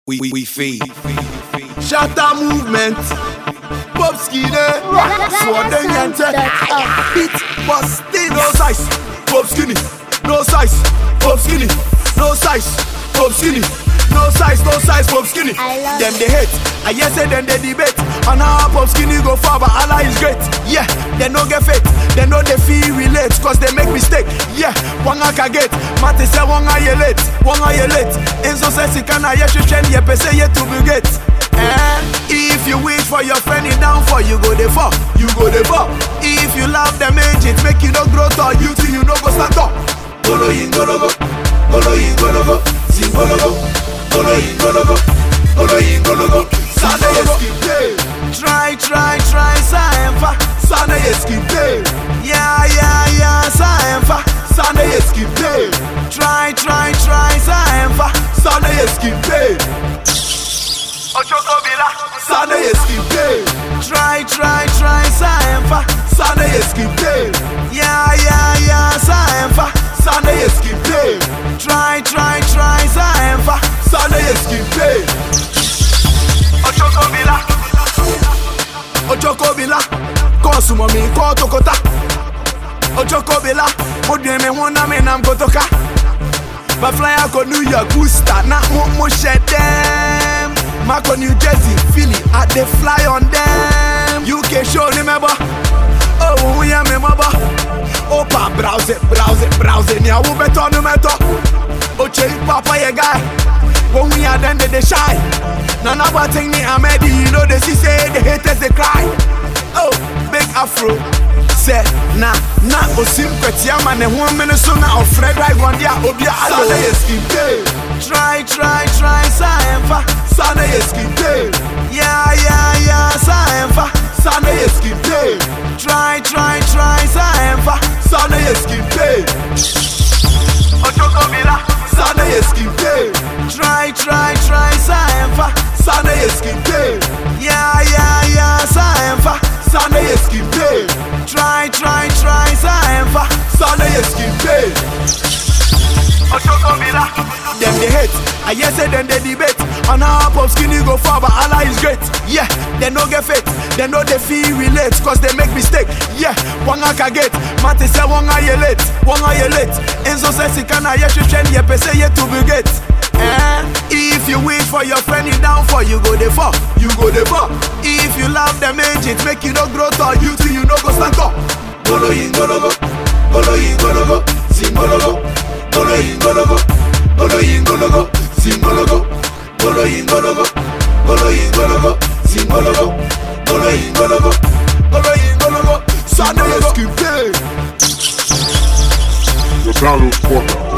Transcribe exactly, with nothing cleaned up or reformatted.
We, we, we feed. Shatter movement. Pop skinny. Sword and yente. Beat. Busty. No size. Pop skinny. No size. Pop skinny. No size. Pop skinny. No size, no size, pop skinny. Them they hate, I yes say them they debate. And how pop skinny go far, but Allah is great. Yeah, they no get fit, they know they feel relate, cause they make mistake. Yeah, one I can get, Mate say one I late, one I late. Enzo says he can I yes you change, yeah, pe say yeah to be get. Eh, if you wait for your friend in down for you go the far, you go the far. If you love them agents, make you no grow tall, you till you no go stand up. Golo yin golo go, golo yin golo go, sing golo go. Golo yin golo go, golo yin golo go. Sana yeskipe. Try, try, try, saemfa. Sana yeskipe. Yeah, yeah, yeah, saemfa. Sana yeskipe. Try, try, try, saemfa. Sana yeskipe. Ochoko bila. Sana yeskipe. Try, try, try, saemfa. Sana yeskipe. Yeah, yeah, yeah, saemfa. Sana yeskipe. Try, try, try, saemfa. Sana yeskipe. Ochoko bila. Ochoko bila. Konsumo mi koto kota. Ochoko bila. Odie me wona me nam kotoka. Ba fly ako New York booster na mo mo shed them. Mako New Jersey, Philly, at the fly on them. U K show remember. Oh we am remember. Opa browse it, browse it, browse it. Nya wo beto no meto. Oche papa ye guy. When we are done, they shy. None of our thing me, I'm ready. You know, they see, say, the haters, they cry. Oh, big afro. Say, nah, nah, Osim Petiam and a woman, so now, Fred, I want ya, Obia, Sana Yeskipe. Try, try, try, Saemfa, Sana Yeskipe. Yeah, yeah, yeah, Saemfa, Sana Yeskipe. Try, try, try, Saemfa, Sana Yeskipe. Ochoko bila. Sana yeskipe. Try, try, try, saemfa. Sana yeskipe. Yeah, yeah, yeah, saemfa. Sana yeskipe. Try, try, try, saemfa. Sana yeskipe. Ochoko bila. Them they hate, I yes say them they debate. On how pop skinny go far, but Allah is great. Yeah, they no get fit, they know they feel relate, cause they make mistake. Yeah, one I can get, Mate say one I late, one I late. Enzo says he can I yes you change, yeah, pe say yeah to be get. Eh, if you wait for your friend in down for you go the far, you go the far. If you love them agents, make you no grow tall, you till you no go stand up. Golo yin golo go, golo yin golo go, sing golo go, golo yin golo go. Golo yin golo go, sing golo go. Golo yin golo go, golo yin golo go, sing golo go. Golo yin golo go, golo yin golo go. Sana yeskipe. The Battle Quarter.